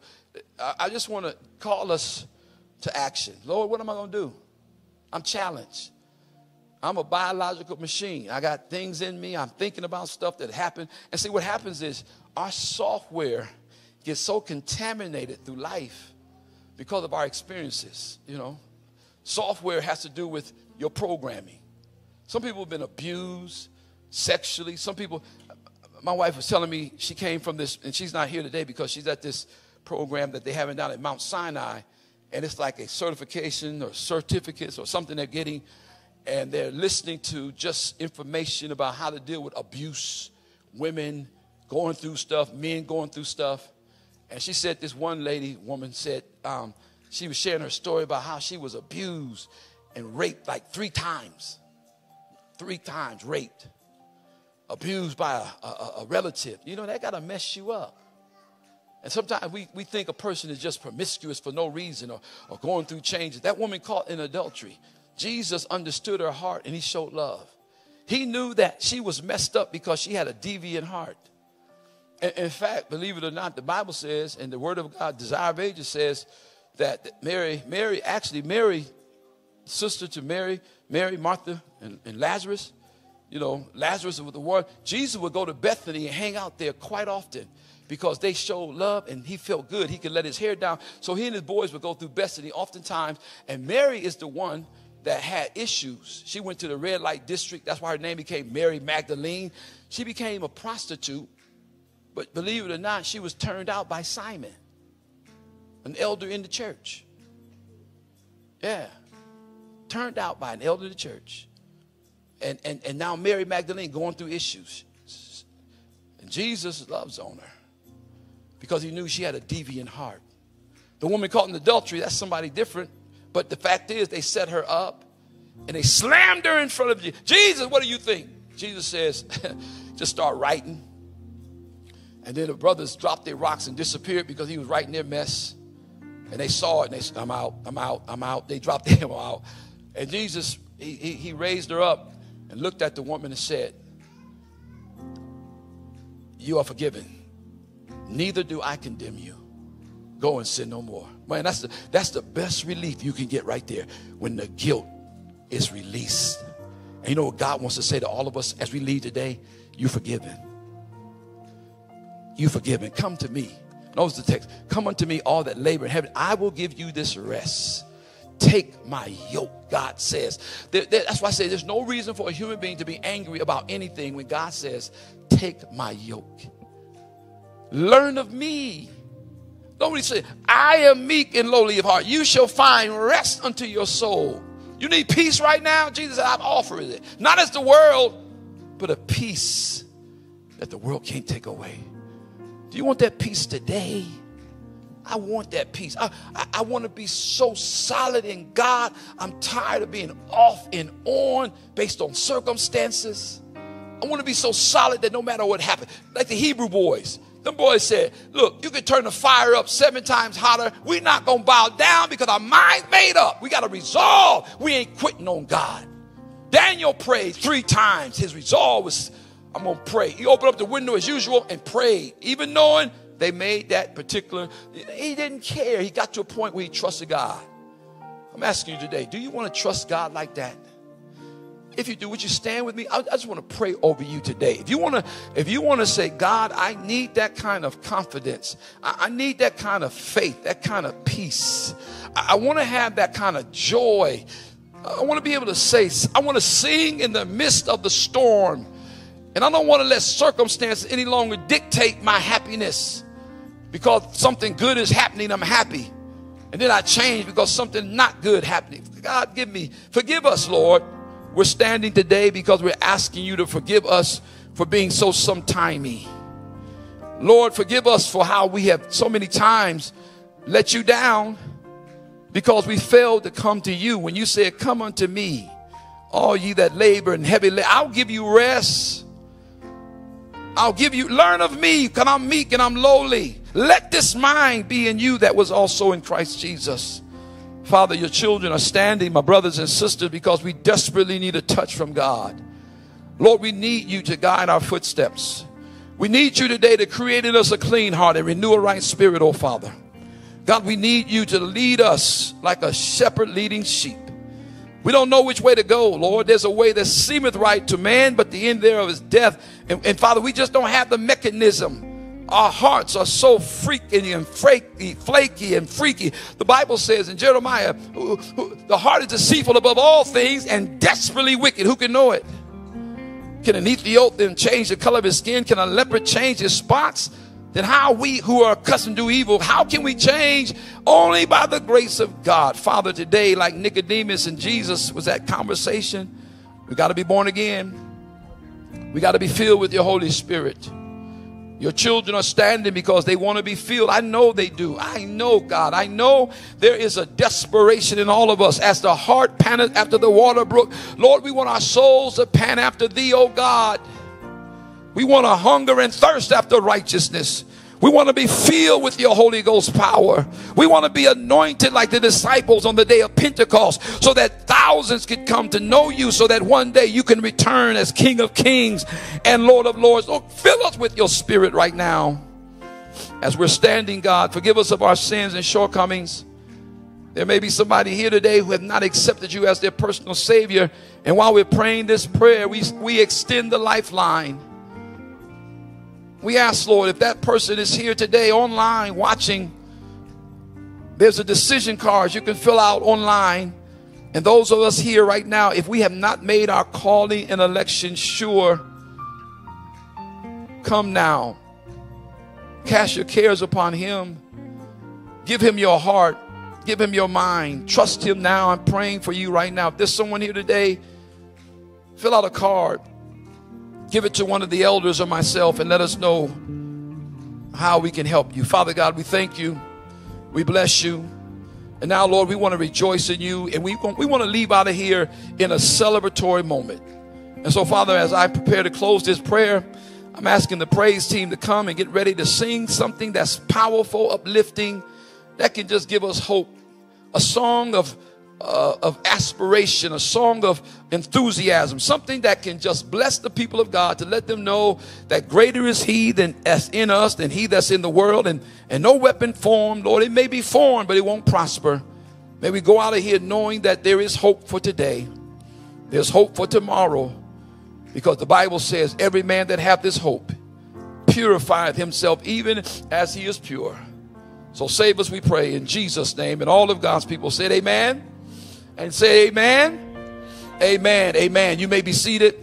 I just want to call us to action. Lord, what am I going to do? I'm challenged. I'm a biological machine. I got things in me. I'm thinking about stuff that happened. And see, what happens is our software gets so contaminated through life because of our experiences. Software has to do with your programming. Some people have been abused sexually. Some people, my wife was telling me she came from this, and she's not here today because she's at this program that they have down at Mount Sinai. And it's like a certification or certificates or something they're getting. And they're listening to just information about how to deal with abuse, women going through stuff, men going through stuff. And she said this one woman said, she was sharing her story about how she was abused and raped like 3 times. 3 times raped. Abused by a relative. That got to mess you up. And sometimes we think a person is just promiscuous for no reason or going through changes. That woman caught in adultery. Jesus understood her heart and he showed love. He knew that she was messed up because she had a deviant heart. And in fact, believe it or not, the Bible says, and the Word of God, Desire of Ages says that Mary, sister to Mary, Martha, and Lazarus, Lazarus was the one. Jesus would go to Bethany and hang out there quite often because they showed love and he felt good. He could let his hair down. So he and his boys would go through Bethany oftentimes. And Mary is the one that had issues. She went to the red light district. That's why her name became Mary Magdalene. She became a prostitute. But believe it or not, she was turned out by Simon, an elder in the church. Yeah. Turned out by an elder in the church. And now Mary Magdalene going through issues. And Jesus loves on her because he knew she had a deviant heart. The woman caught in adultery, that's somebody different. But the fact is, they set her up and they slammed her in front of Jesus. Jesus, what do you think? Jesus says, just start writing. And then the brothers dropped their rocks and disappeared because he was writing their mess. And they saw it and they said, I'm out. They dropped them out. And Jesus, he raised her up and looked at the woman and said, you are forgiven. Neither do I condemn you. Go and sin no more. Man, that's the best relief you can get right there when the guilt is released. And you know what God wants to say to all of us as we leave today? You're forgiven. you forgiven. Come to me. Notice the text. Come unto me, all that labor in heaven. I will give you this rest. Take my yoke, God says. That's why I say there's no reason for a human being to be angry about anything when God says, take my yoke. Learn of me. Nobody say, I am meek and lowly of heart. You shall find rest unto your soul. You need peace right now? Jesus said, I've offered it. Not as the world, but a peace that the world can't take away. Do you want that peace today? I want that peace. I want to be so solid in God. I'm tired of being off and on based on circumstances. I want to be so solid that no matter what happens, like the Hebrew boys. Them boys said, look, you can turn the fire up 7 times hotter. We're not going to bow down because our mind's made up. We got to resolve. We ain't quitting on God. Daniel prayed 3 times. His resolve was, I'm going to pray. He opened up the window as usual and prayed, even knowing they made that particular, he didn't care. He got to a point where he trusted God. I'm asking you today, do you want to trust God like that? If you do, would you stand with me? I just want to pray over you today. If you want to say, God, I need that kind of confidence. I need that kind of faith, that kind of peace. I want to have that kind of joy. I want to be able to say, I want to sing in the midst of the storm. And I don't want to let circumstances any longer dictate my happiness. Because something good is happening, I'm happy. And then I change because something not good happening. God, forgive us, Lord. We're standing today because we're asking you to forgive us for being so sometimey. Lord, forgive us for how we have so many times let you down because we failed to come to you. When you said, come unto me, all ye that labor and heavy labor, I'll give you rest. I'll give you, learn of me, because I'm meek and I'm lowly. Let this mind be in you that was also in Christ Jesus. Father, your children are standing, my brothers and sisters, because we desperately need a touch from God. Lord, we need you to guide our footsteps. We need you today to create in us a clean heart and renew a right spirit, oh Father. God, we need you to lead us like a shepherd leading sheep. We don't know which way to go, Lord. There's a way that seemeth right to man, but the end thereof is death. And Father, we just don't have the mechanism. Our hearts are so freaky and flaky and freaky. The Bible says in Jeremiah, the heart is deceitful above all things and desperately wicked. Who can know it? Can an Ethiopian change the color of his skin? Can a leopard change his spots? Then how we who are accustomed to evil, how can we change? Only by the grace of God. Father, today, like Nicodemus and Jesus was that conversation, we got to be born again. We got to be filled with your Holy Spirit. Your children are standing because they want to be filled. I know they do. I know, God. I know there is a desperation in all of us as the heart panteth after the water brook. Lord, we want our souls to pant after thee, oh God. We want to hunger and thirst after righteousness. We want to be filled with your Holy Ghost power. We want to be anointed like the disciples on the day of Pentecost so that thousands could come to know you, so that one day you can return as King of Kings and Lord of Lords. Lord, fill us with your spirit right now. As we're standing, God, forgive us of our sins and shortcomings. There may be somebody here today who have not accepted you as their personal Savior. And while we're praying this prayer, we extend the lifeline. We ask, Lord, if that person is here today online watching, there's a decision card you can fill out online. And those of us here right now, if we have not made our calling and election sure, come now. Cast your cares upon him. Give him your heart. Give him your mind. Trust him now. I'm praying for you right now. If there's someone here today, fill out a card. Give it to one of the elders or myself and let us know how we can help you. Father God, we thank you. We bless you. And now, Lord, we want to rejoice in you. And we want to leave out of here in a celebratory moment. And so, Father, as I prepare to close this prayer, I'm asking the praise team to come and get ready to sing something that's powerful, uplifting, that can just give us hope. A song of aspiration, a song of enthusiasm, something that can just bless the people of God, to let them know that greater is he that's in us than he that's in the world. And no weapon formed, Lord, it may be formed, but it won't prosper. May we go out of here knowing that there is hope for today. There's hope for tomorrow, because the Bible says every man that hath this hope purifieth himself even as he is pure. So save us, we pray, in Jesus' name. And all of God's people said amen. And say amen. Amen. Amen. You may be seated.